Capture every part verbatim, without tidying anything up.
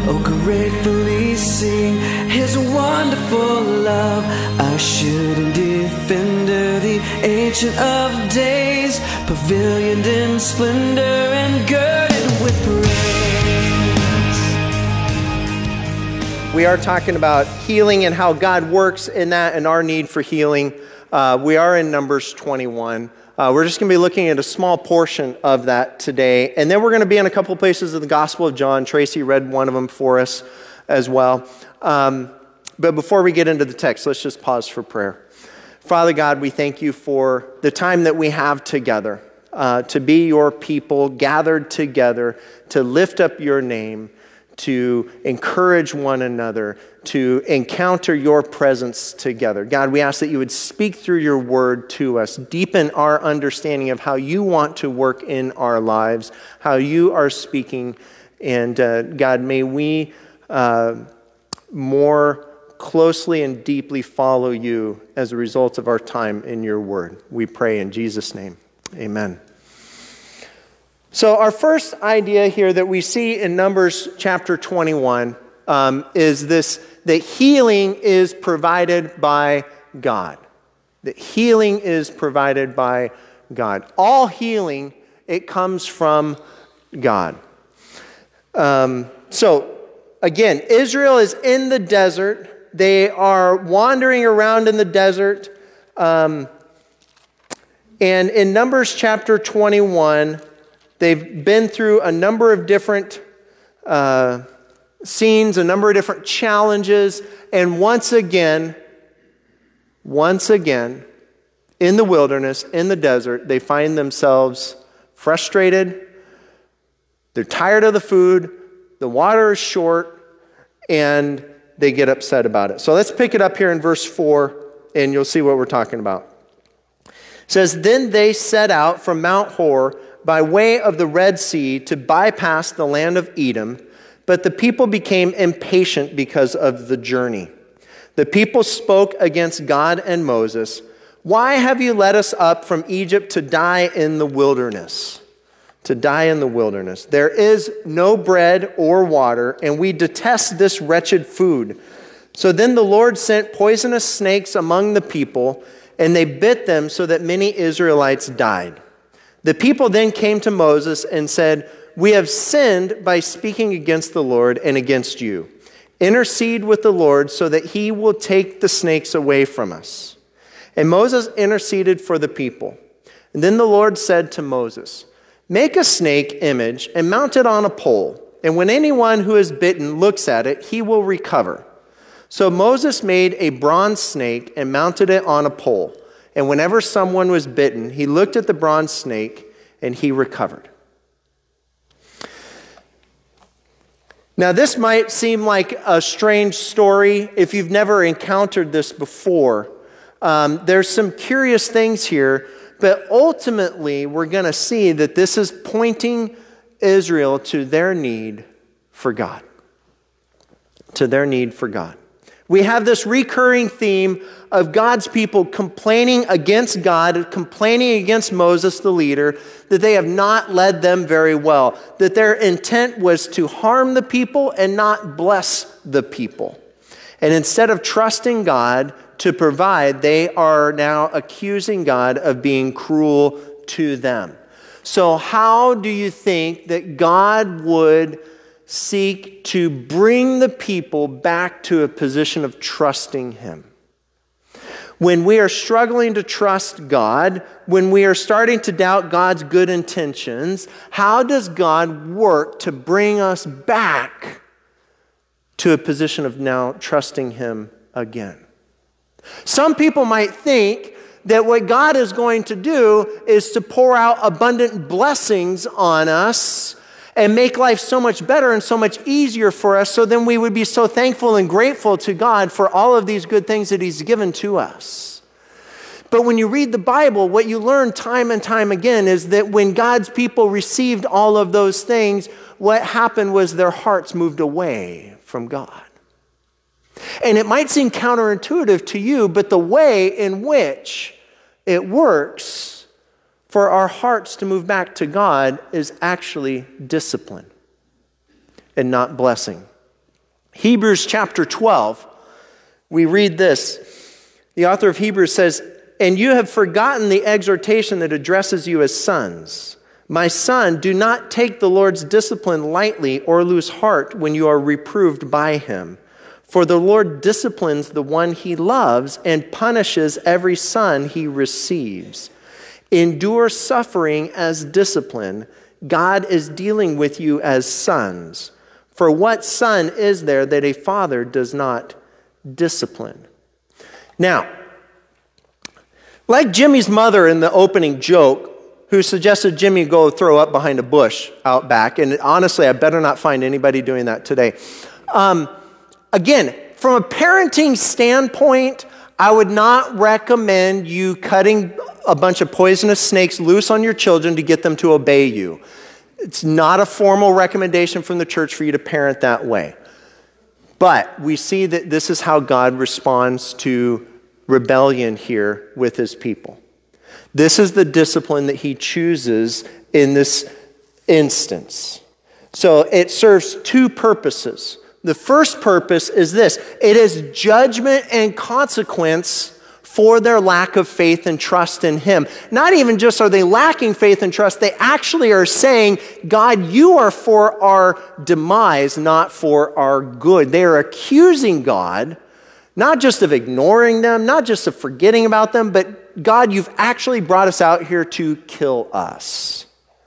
oh gratefully sing his wonderful love. Assured and defender, the ancient of days, pavilioned in splendor and girded with praise. We are talking about healing and how God works in that and our need for healing. Uh, we are in Numbers twenty-one. Uh, we're just going to be looking at a small portion of that today. And then we're going to be in a couple places of the Gospel of John. Tracy read one of them for us as well. Um, but before we get into the text, let's just pause for prayer. Father God, we thank you for the time that we have together uh, to be your people, gathered together to lift up your name, to encourage one another, to encounter your presence together. God, we ask that you would speak through your word to us, deepen our understanding of how you want to work in our lives, how you are speaking. And uh, God, may we uh, more closely and deeply follow you as a result of our time in your word. We pray in Jesus' name. Amen. So our first idea here that we see in Numbers chapter twenty-one um, is this, that healing is provided by God. That healing is provided by God. All healing, it comes from God. Um, so again, Israel is in the desert. They are wandering around in the desert. Um, and in Numbers chapter twenty-one, they've been through a number of different uh, scenes, a number of different challenges, and once again, once again, in the wilderness, in the desert, they find themselves frustrated. They're tired of the food, the water is short, and they get upset about it. So let's pick it up here in verse four, and you'll see what we're talking about. It says, "Then they set out from Mount Hor by way of the Red Sea to bypass the land of Edom, but the people became impatient because of the journey. The people spoke against God and Moses. 'Why have you led us up from Egypt to die in the wilderness?' To die in the wilderness. There is no bread or water, and we detest this wretched food. So then the Lord sent poisonous snakes among the people, and they bit them so that many Israelites died. The people then came to Moses and said, 'We have sinned by speaking against the Lord and against you. Intercede with the Lord so that he will take the snakes away from us.' And Moses interceded for the people. And then the Lord said to Moses, 'Make a snake image and mount it on a pole. And when anyone who is bitten looks at it, he will recover.' So Moses made a bronze snake and mounted it on a pole. And whenever someone was bitten, he looked at the bronze snake and he recovered." Now, this might seem like a strange story if you've never encountered this before. Um, there's some curious things here, but ultimately we're going to see that this is pointing Israel to their need for God. To their need for God. We have this recurring theme of God's people complaining against God, complaining against Moses, the leader, that they have not led them very well, that their intent was to harm the people and not bless the people. And instead of trusting God to provide, they are now accusing God of being cruel to them. So how do you think that God would seek to bring the people back to a position of trusting him? When we are struggling to trust God, when we are starting to doubt God's good intentions, how does God work to bring us back to a position of now trusting him again? Some people might think that what God is going to do is to pour out abundant blessings on us and make life so much better and so much easier for us, so then we would be so thankful and grateful to God for all of these good things that he's given to us. But when you read the Bible, what you learn time and time again is that when God's people received all of those things, what happened was their hearts moved away from God. And it might seem counterintuitive to you, but the way in which it works for our hearts to move back to God is actually discipline and not blessing. Hebrews chapter twelve, we read this. The author of Hebrews says, "And you have forgotten the exhortation that addresses you as sons. My son, do not take the Lord's discipline lightly or lose heart when you are reproved by him. For the Lord disciplines the one he loves and punishes every son he receives. Endure suffering as discipline. God is dealing with you as sons. For what son is there that a father does not discipline?" Now, like Jimmy's mother in the opening joke, who suggested Jimmy go throw up behind a bush out back, and honestly, I better not find anybody doing that today. Um, again, from a parenting standpoint, I would not recommend you cutting a bunch of poisonous snakes loose on your children to get them to obey you. It's not a formal recommendation from the church for you to parent that way. But we see that this is how God responds to rebellion here with his people. This is the discipline that he chooses in this instance. So it serves two purposes. The first purpose is this: it is judgment and consequence for their lack of faith and trust in him. Not even just are they lacking faith and trust, they actually are saying, God, you are for our demise, not for our good. They are accusing God, not just of ignoring them, not just of forgetting about them, but God, you've actually brought us out here to kill us.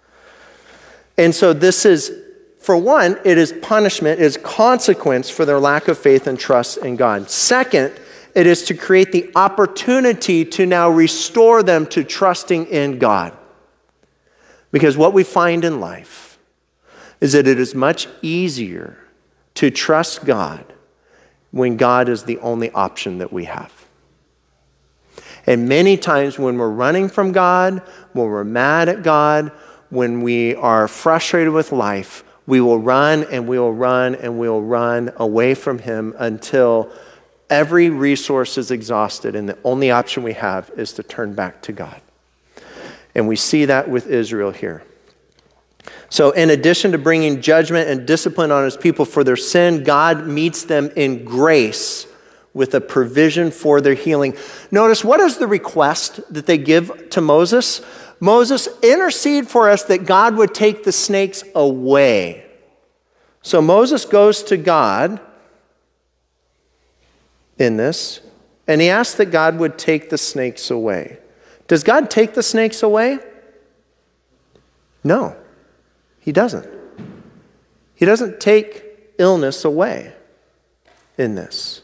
And so this is, for one, it is punishment, it is consequence for their lack of faith and trust in God. Second, it is to create the opportunity to now restore them to trusting in God. Because what we find in life is that it is much easier to trust God when God is the only option that we have. And many times when we're running from God, when we're mad at God, when we are frustrated with life, we will run and we will run and we will run away from him until every resource is exhausted and the only option we have is to turn back to God. And we see that with Israel here. So in addition to bringing judgment and discipline on his people for their sin, God meets them in grace with a provision for their healing. Notice, what is the request that they give to Moses? Moses, intercede for us that God would take the snakes away. So Moses goes to God in this, and he asks that God would take the snakes away. Does God take the snakes away? No, he doesn't. He doesn't take illness away in this.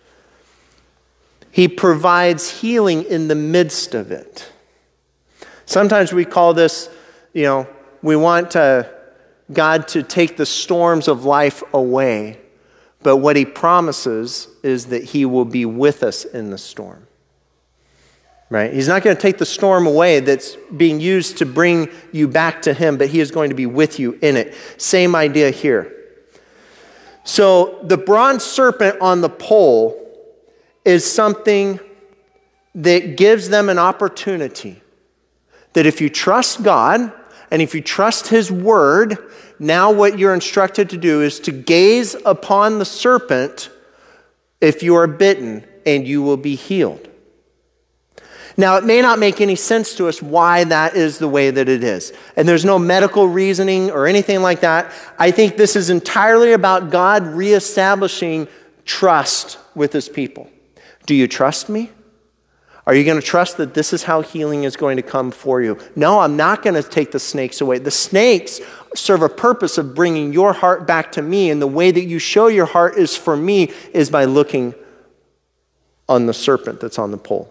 He provides healing in the midst of it. Sometimes we call this, you know, we want uh, God to take the storms of life away. But what he promises is that he will be with us in the storm. Right? He's not going to take the storm away that's being used to bring you back to him, but he is going to be with you in it. Same idea here. So the bronze serpent on the pole is something that gives them an opportunity that if you trust God and if you trust his word, now what you're instructed to do is to gaze upon the serpent if you are bitten, and you will be healed. Now, it may not make any sense to us why that is the way that it is. And there's no medical reasoning or anything like that. I think this is entirely about God reestablishing trust with his people. Do you trust me? Are you going to trust that this is how healing is going to come for you? No, I'm not going to take the snakes away. The snakes serve a purpose of bringing your heart back to me, and the way that you show your heart is for me is by looking on the serpent that's on the pole.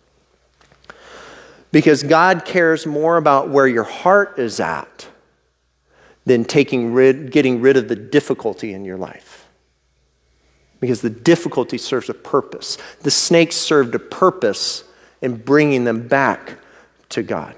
Because God cares more about where your heart is at than taking rid, getting rid of the difficulty in your life. Because the difficulty serves a purpose. The snakes served a purpose in bringing them back to God.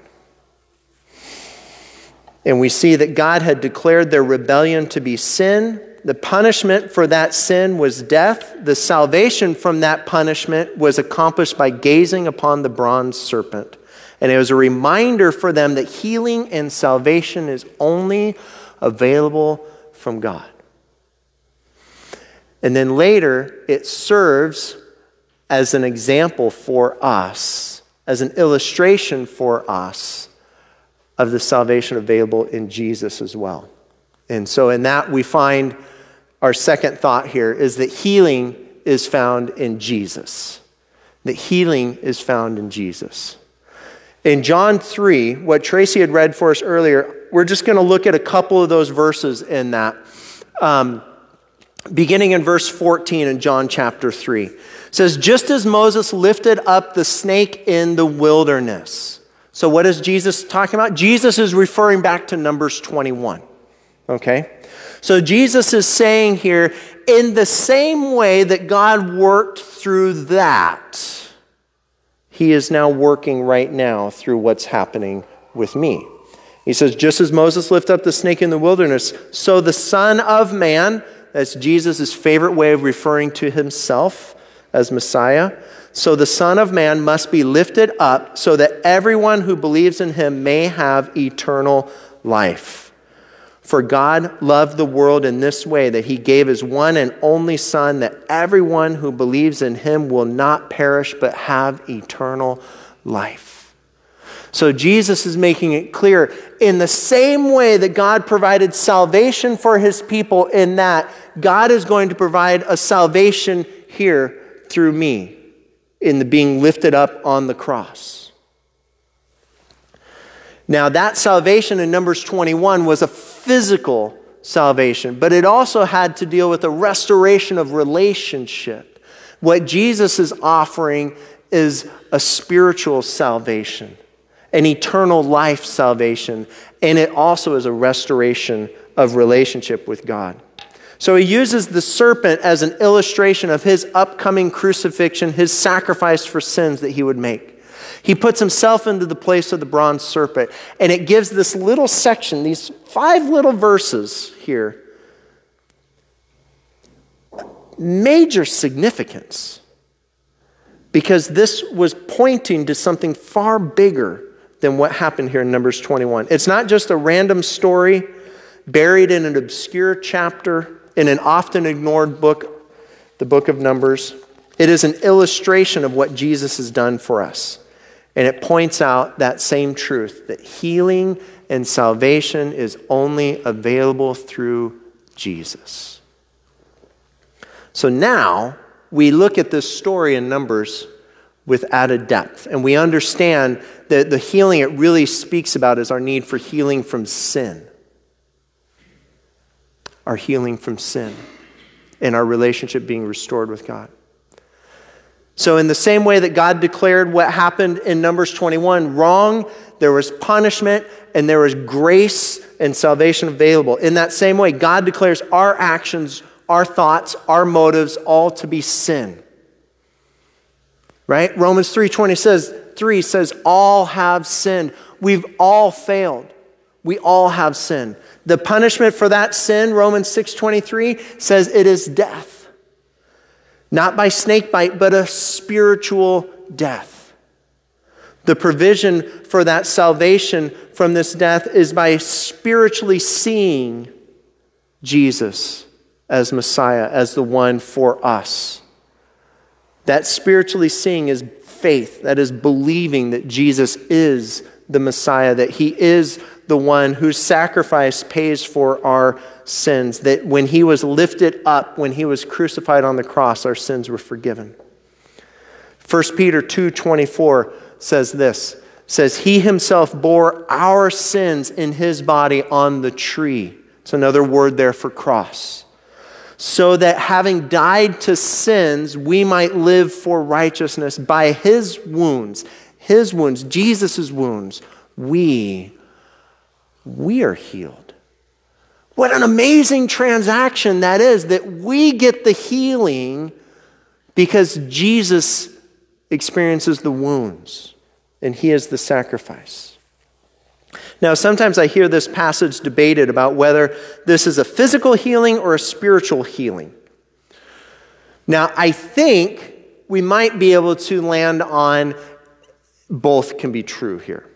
And we see that God had declared their rebellion to be sin. The punishment for that sin was death. The salvation from that punishment was accomplished by gazing upon the bronze serpent. And it was a reminder for them that healing and salvation is only available from God. And then later, it serves as an example for us, as an illustration for us of the salvation available in Jesus as well. And so in that we find our second thought here is that healing is found in Jesus. That healing is found in Jesus. In John three, what Tracy had read for us earlier, we're just going to look at a couple of those verses in that. Um, beginning in verse fourteen in John chapter three. It says, just as Moses lifted up the snake in the wilderness. So what is Jesus talking about? Jesus is referring back to Numbers twenty-one. Okay? So Jesus is saying here, in the same way that God worked through that, he is now working right now through what's happening with me. He says, just as Moses lifted up the snake in the wilderness, so the Son of Man, that's Jesus' favorite way of referring to himself as Messiah, so the Son of Man must be lifted up so that everyone who believes in him may have eternal life. For God loved the world in this way, that he gave his one and only Son, that everyone who believes in him will not perish but have eternal life. So Jesus is making it clear, in the same way that God provided salvation for his people, in that God is going to provide a salvation here through me, in the being lifted up on the cross. Now that salvation in Numbers twenty-one was a physical salvation, but it also had to deal with a restoration of relationship. What Jesus is offering is a spiritual salvation, an eternal life salvation, and it also is a restoration of relationship with God. So he uses the serpent as an illustration of his upcoming crucifixion, his sacrifice for sins that he would make. He puts himself into the place of the bronze serpent, and it gives this little section, these five little verses here, major significance, because this was pointing to something far bigger than what happened here in Numbers twenty-one. It's not just a random story buried in an obscure chapter in an often ignored book, the book of Numbers. It is an illustration of what Jesus has done for us. And it points out that same truth, that healing and salvation is only available through Jesus. So now we look at this story in Numbers with added depth, and we understand that the healing it really speaks about is our need for healing from sin. Our healing from sin and our relationship being restored with God. So in the same way that God declared what happened in Numbers twenty-one wrong, there was punishment and there was grace and salvation available. In that same way, God declares our actions, our thoughts, our motives all to be sin. Right? Romans three twenty says, three says, all have sinned. We've all failed. We all have sinned. The punishment for that sin, Romans six twenty-three, says it is death. Not by snake bite, but a spiritual death. The provision for that salvation from this death is by spiritually seeing Jesus as Messiah, as the one for us. That spiritually seeing is faith. That is believing that Jesus is the Messiah, that he is the one whose sacrifice pays for our sins, that when he was lifted up, when he was crucified on the cross, our sins were forgiven. First Peter two twenty-four says this, says, he himself bore our sins in his body on the tree. It's another word there for cross. So that having died to sins, we might live for righteousness. By his wounds, his wounds, Jesus' wounds, we we are healed. What an amazing transaction that is, that we get the healing because Jesus experiences the wounds and he is the sacrifice. Now, sometimes I hear this passage debated about whether this is a physical healing or a spiritual healing. Now, I think we might be able to land on both can be true here.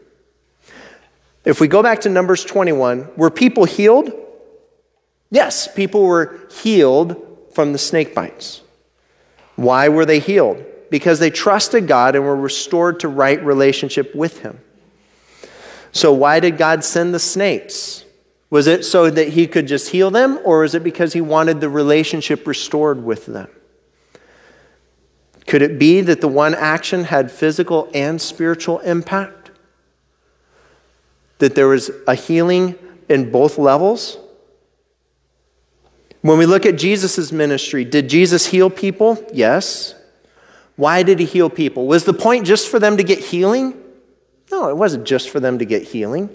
If we go back to Numbers twenty-one, were people healed? Yes, people were healed from the snake bites. Why were they healed? Because they trusted God and were restored to right relationship with him. So why did God send the snakes? Was it so that he could just heal them, or is it because he wanted the relationship restored with them? Could it be that the one action had physical and spiritual impact? That there was a healing in both levels? When we look at Jesus' ministry, did Jesus heal people? Yes. Why did he heal people? Was the point just for them to get healing? No, it wasn't just for them to get healing.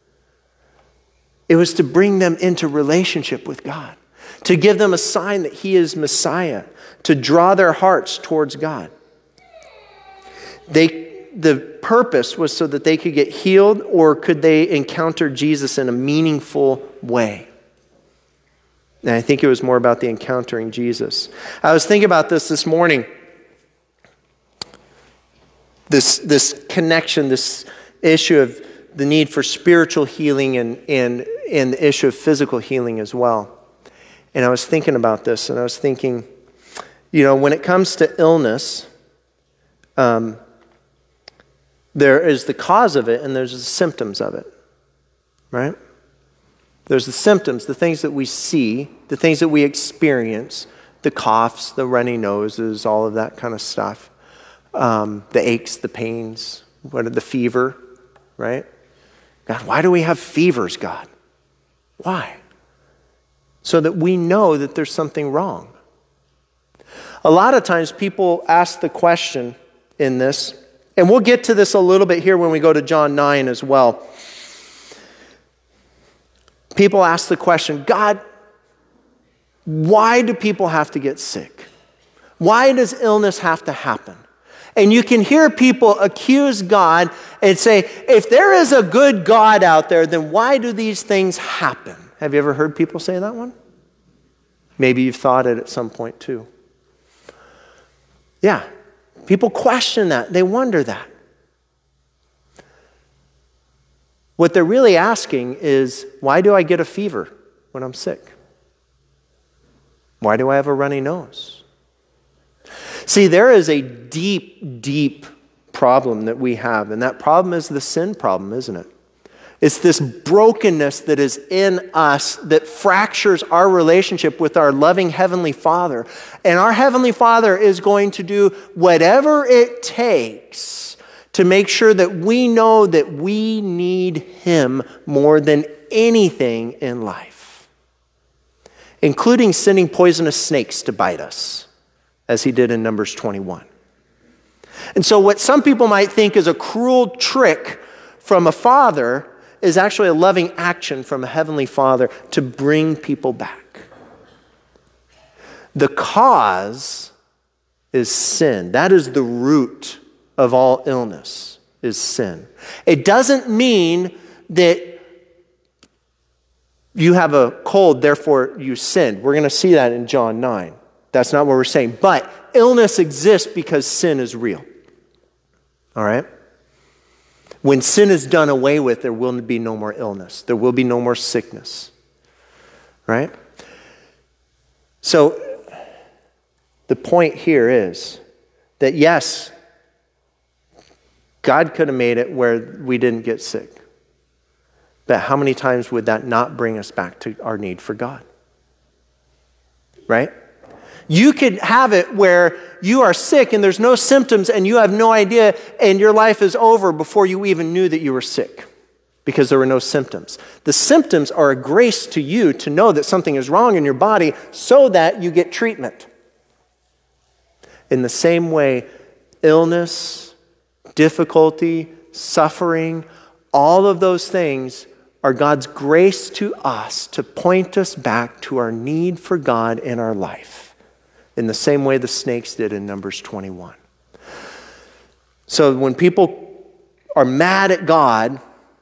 It was to bring them into relationship with God, to give them a sign that he is Messiah, to draw their hearts towards God. They, the purpose was so that they could get healed, or could they encounter Jesus in a meaningful way? And I think it was more about the encountering Jesus. I was thinking about this this morning. This, this connection, this issue of the need for spiritual healing and, and, and the issue of physical healing as well. And I was thinking about this, and I was thinking, you know, when it comes to illness, um, there is the cause of it and there's the symptoms of it, right? There's the symptoms, the things that we see, the things that we experience, the coughs, the runny noses, all of that kind of stuff. Um, the aches, the pains, what are the fever, right? God, why do we have fevers, God? Why? So that we know that there's something wrong. A lot of times people ask the question in this, and we'll get to this a little bit here when we go to John nine as well. People ask the question, God, why do people have to get sick? Why does illness have to happen? And you can hear people accuse God and say, if there is a good God out there, then why do these things happen? Have you ever heard people say that one? Maybe you've thought it at some point too. Yeah, people question that. They wonder that. What they're really asking is, why do I get a fever when I'm sick? Why do I have a runny nose? See, there is a deep, deep problem that we have, and that problem is the sin problem, isn't it? It's this brokenness that is in us that fractures our relationship with our loving Heavenly Father. And our Heavenly Father is going to do whatever it takes to make sure that we know that we need Him more than anything in life, including sending poisonous snakes to bite us, as He did in Numbers twenty-one. And so what some people might think is a cruel trick from a father is actually a loving action from a Heavenly Father to bring people back. The cause is sin. That is the root of all illness, is sin. It doesn't mean that you have a cold, therefore you sinned. We're going to see that in John nine. That's not what we're saying. But illness exists because sin is real. All right? When sin is done away with, there will be no more illness. There will be no more sickness. Right? So, the point here is that yes, God could have made it where we didn't get sick. But how many times would that not bring us back to our need for God? Right? You could have it where you are sick and there's no symptoms and you have no idea and your life is over before you even knew that you were sick because there were no symptoms. The symptoms are a grace to you to know that something is wrong in your body so that you get treatment. In the same way, illness, difficulty, suffering, all of those things are God's grace to us to point us back to our need for God in our life. In the same way the snakes did in Numbers twenty-one. So when people are mad at God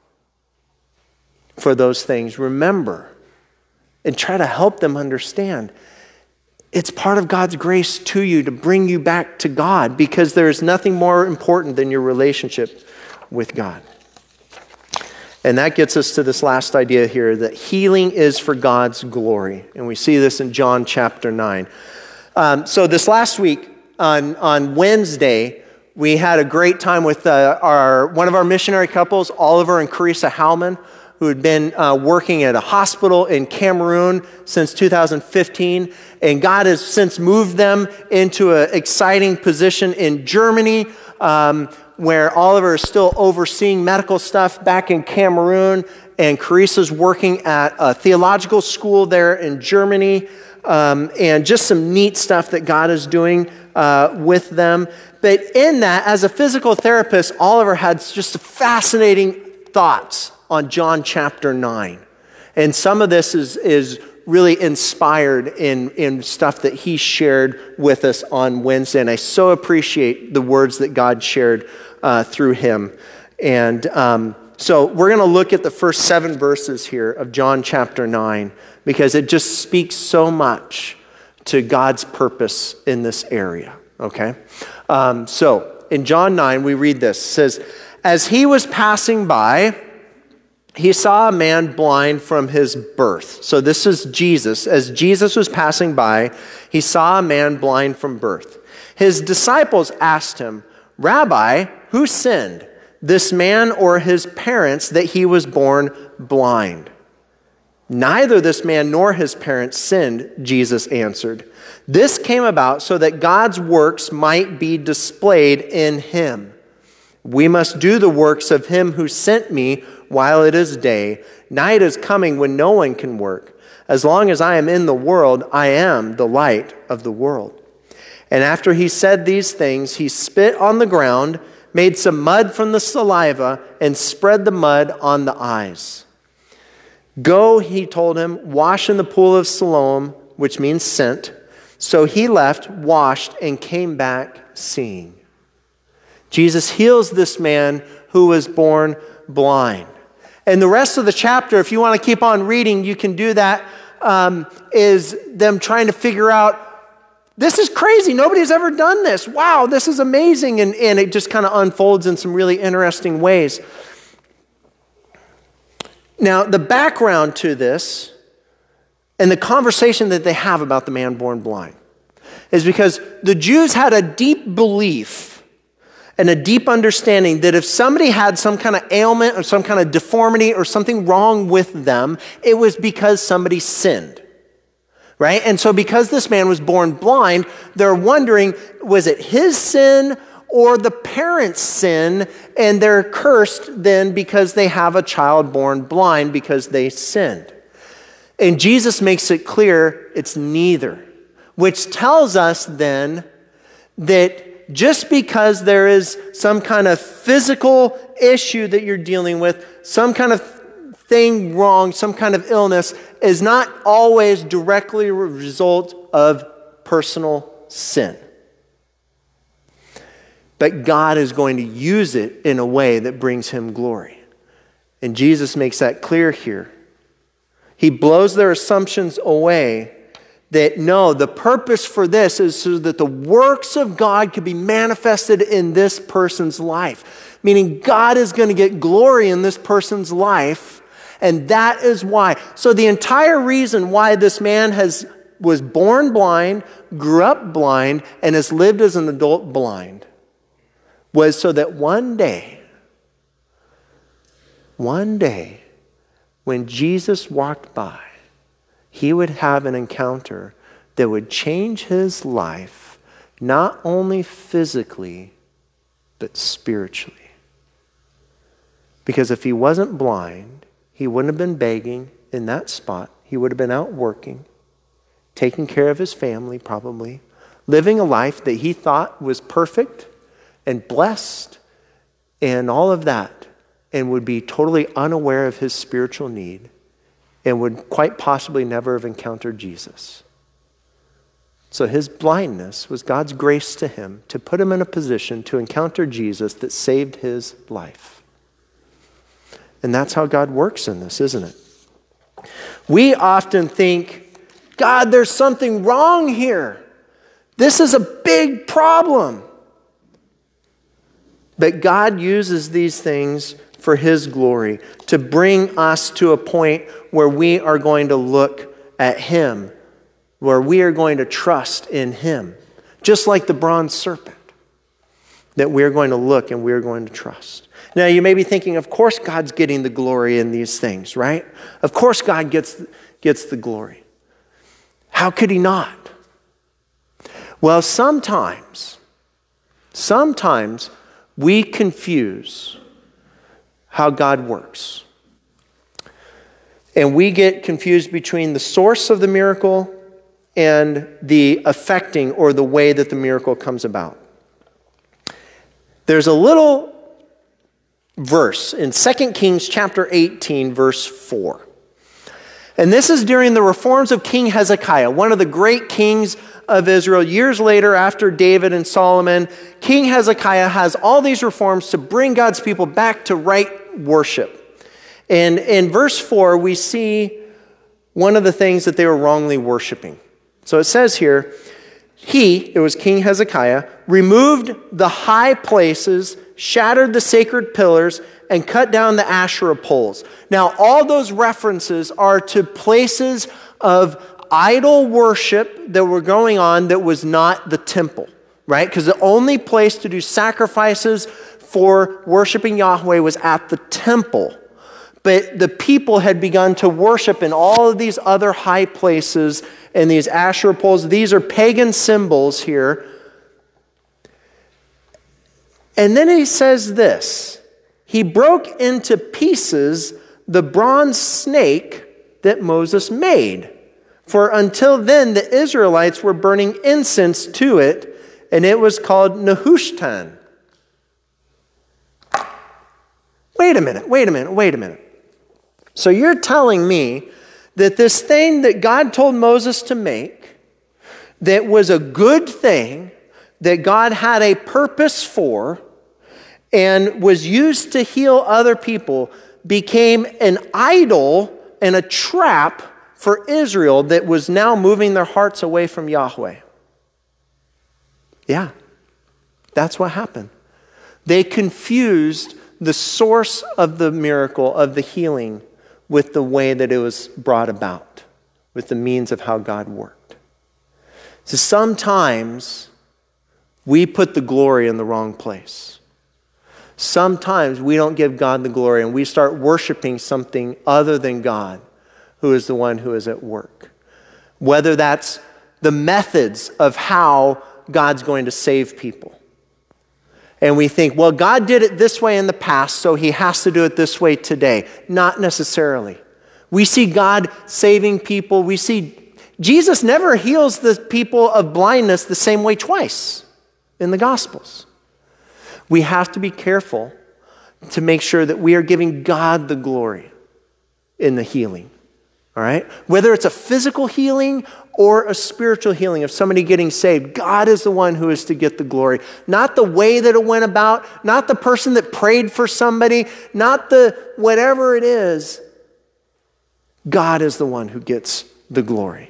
for those things, remember and try to help them understand it's part of God's grace to you to bring you back to God because there is nothing more important than your relationship with God. And that gets us to this last idea here, that healing is for God's glory. And we see this in John chapter nine. Um, so this last week, on, on Wednesday, we had a great time with uh, our one of our missionary couples, Oliver and Carissa Howman, who had been uh, working at a hospital in Cameroon since two thousand fifteen. And God has since moved them into an exciting position in Germany, um, where Oliver is still overseeing medical stuff back in Cameroon, and Carissa's working at a theological school there in Germany, um, and just some neat stuff that God is doing uh, with them. But in that, as a physical therapist, Oliver had just fascinating thoughts on John chapter nine. And some of this is, is really inspired in, in stuff that he shared with us on Wednesday. And I so appreciate the words that God shared uh, through him. And um, so we're going to look at the first seven verses here of John chapter nine, because it just speaks so much to God's purpose in this area, okay? Um, so in John nine, we read this. It says, as he was passing by, he saw a man blind from his birth. So this is Jesus. As Jesus was passing by, he saw a man blind from birth. His disciples asked him, Rabbi, who sinned, this man or his parents, that he was born blind? Neither this man nor his parents sinned, Jesus answered. This came about so that God's works might be displayed in him. We must do the works of him who sent me while it is day. Night is coming when no one can work. As long as I am in the world, I am the light of the world. And after he said these things, he spit on the ground, made some mud from the saliva, and spread the mud on the eyes. Go, he told him, wash in the pool of Siloam, which means sent. So he left, washed, and came back seeing. Jesus heals this man who was born blind. And the rest of the chapter, if you want to keep on reading, you can do that, um, is them trying to figure out, this is crazy. Nobody's ever done this. Wow, this is amazing. And, and it just kind of unfolds in some really interesting ways. Now, the background to this and the conversation that they have about the man born blind is because the Jews had a deep belief and a deep understanding that if somebody had some kind of ailment or some kind of deformity or something wrong with them, it was because somebody sinned, right? And so because this man was born blind, they're wondering, was it his sin or the parents' sin, and they're cursed then because they have a child born blind because they sinned. And Jesus makes it clear it's neither, which tells us then that just because there is some kind of physical issue that you're dealing with, some kind of thing wrong, some kind of illness, is not always directly a result of personal sin. But God is going to use it in a way that brings him glory. And Jesus makes that clear here. He blows their assumptions away that no, the purpose for this is so that the works of God could be manifested in this person's life. Meaning God is going to get glory in this person's life, and that is why. So the entire reason why this man has was born blind, grew up blind, and has lived as an adult blind was so that one day, one day, when Jesus walked by, he would have an encounter that would change his life, not only physically, but spiritually. Because if he wasn't blind, he wouldn't have been begging in that spot. He would have been out working, taking care of his family probably, living a life that he thought was perfect and blessed and all of that, and would be totally unaware of his spiritual need, and would quite possibly never have encountered Jesus. So his blindness was God's grace to him to put him in a position to encounter Jesus that saved his life. And that's how God works in this, isn't it? We often think, God, there's something wrong here. This is a big problem. But God uses these things for his glory, to bring us to a point where we are going to look at him, where we are going to trust in him, just like the bronze serpent, that we're going to look and we're going to trust. Now, you may be thinking, of course God's getting the glory in these things, right? Of course God gets, gets the glory. How could he not? Well, sometimes, sometimes we confuse how God works. And we get confused between the source of the miracle and the affecting or the way that the miracle comes about. There's a little verse in Second Kings chapter eighteen, verse four. And this is during the reforms of King Hezekiah, one of the great kings of Israel. Years later, after David and Solomon, King Hezekiah has all these reforms to bring God's people back to right worship. And in verse four, we see one of the things that they were wrongly worshiping. So it says here, he, it was King Hezekiah, removed the high places, shattered the sacred pillars, and cut down the Asherah poles. Now, all those references are to places of idol worship that were going on that was not the temple, right? Because the only place to do sacrifices for worshiping Yahweh was at the temple. But the people had begun to worship in all of these other high places and these Asherah poles. These are pagan symbols here. And then he says this, he broke into pieces the bronze snake that Moses made. For until then, the Israelites were burning incense to it, and it was called Nehushtan. Wait a minute, wait a minute, wait a minute. So you're telling me that this thing that God told Moses to make, that was a good thing, that God had a purpose for, and was used to heal other people, became an idol and a trap for Israel that was now moving their hearts away from Yahweh. Yeah, that's what happened. They confused the source of the miracle, of the healing, with the way that it was brought about, with the means of how God worked. So sometimes we put the glory in the wrong place. Sometimes we don't give God the glory and we start worshiping something other than God, who is the one who is at work. Whether that's the methods of how God's going to save people. And we think, well, God did it this way in the past, so he has to do it this way today. Not necessarily. We see God saving people. We see Jesus never heals the people of blindness the same way twice in the Gospels. We have to be careful to make sure that we are giving God the glory in the healing. All right? Whether it's a physical healing or a spiritual healing of somebody getting saved, God is the one who is to get the glory. Not the way that it went about, not the person that prayed for somebody, not the whatever it is. God is the one who gets the glory.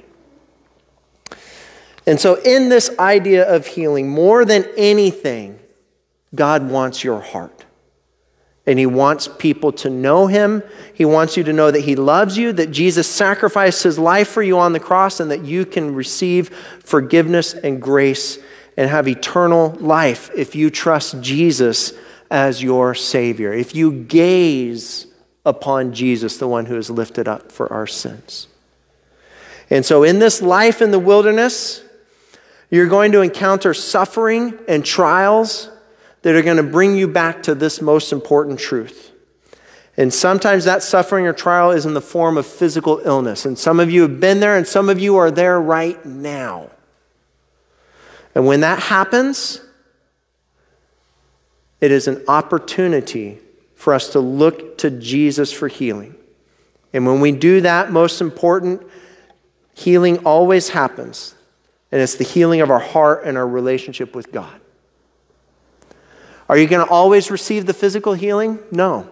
And so in this idea of healing, more than anything, God wants your heart. And he wants people to know him. He wants you to know that he loves you, that Jesus sacrificed his life for you on the cross, and that you can receive forgiveness and grace and have eternal life if you trust Jesus as your Savior. If you gaze upon Jesus, the one who is lifted up for our sins. And so in this life in the wilderness, you're going to encounter suffering and trials that are going to bring you back to this most important truth. And sometimes that suffering or trial is in the form of physical illness. And some of you have been there and some of you are there right now. And when that happens, it is an opportunity for us to look to Jesus for healing. And when we do that, most important, healing always happens. And it's the healing of our heart and our relationship with God. Are you going to always receive the physical healing? No.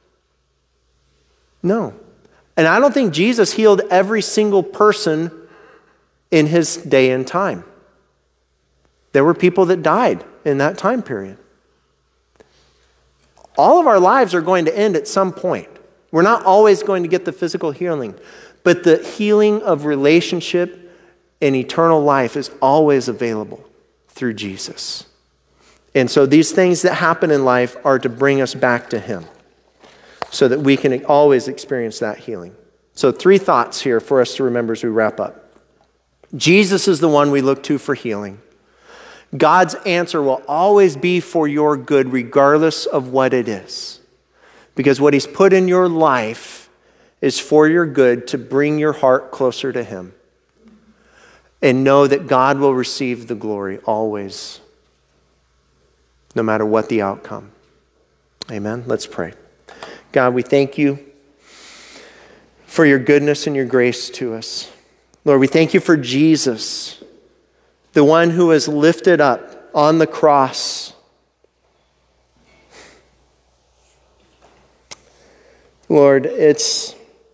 No. And I don't think Jesus healed every single person in his day and time. There were people that died in that time period. All of our lives are going to end at some point. We're not always going to get the physical healing, but the healing of relationship and eternal life is always available through Jesus. And so these things that happen in life are to bring us back to him so that we can always experience that healing. So three thoughts here for us to remember as we wrap up. Jesus is the one we look to for healing. God's answer will always be for your good, regardless of what it is. Because what he's put in your life is for your good, to bring your heart closer to him. And know that God will receive the glory always, no matter what the outcome. Amen. Let's pray. God, we thank you for your goodness and your grace to us. Lord, we thank you for Jesus, the one who was lifted up on the cross. Lord, it's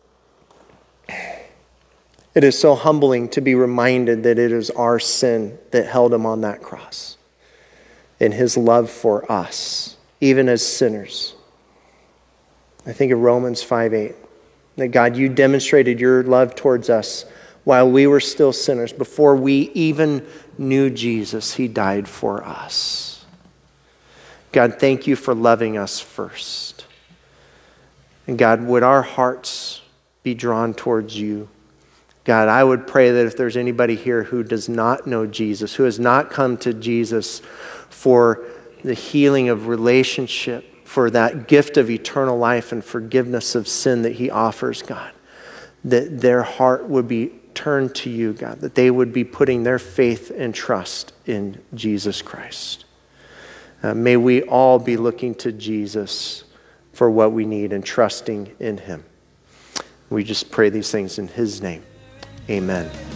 it is so humbling to be reminded that it is our sin that held him on that cross, and his love for us, even as sinners. I think of Romans five eight, that God, you demonstrated your love towards us while we were still sinners. Before we even knew Jesus, he died for us. God, thank you for loving us first. And God, would our hearts be drawn towards you? God, I would pray that if there's anybody here who does not know Jesus, who has not come to Jesus for the healing of relationship, for that gift of eternal life and forgiveness of sin that he offers, God, that their heart would be turned to you, God, that they would be putting their faith and trust in Jesus Christ. Uh, may we all be looking to Jesus for what we need and trusting in him. We just pray these things in his name. Amen.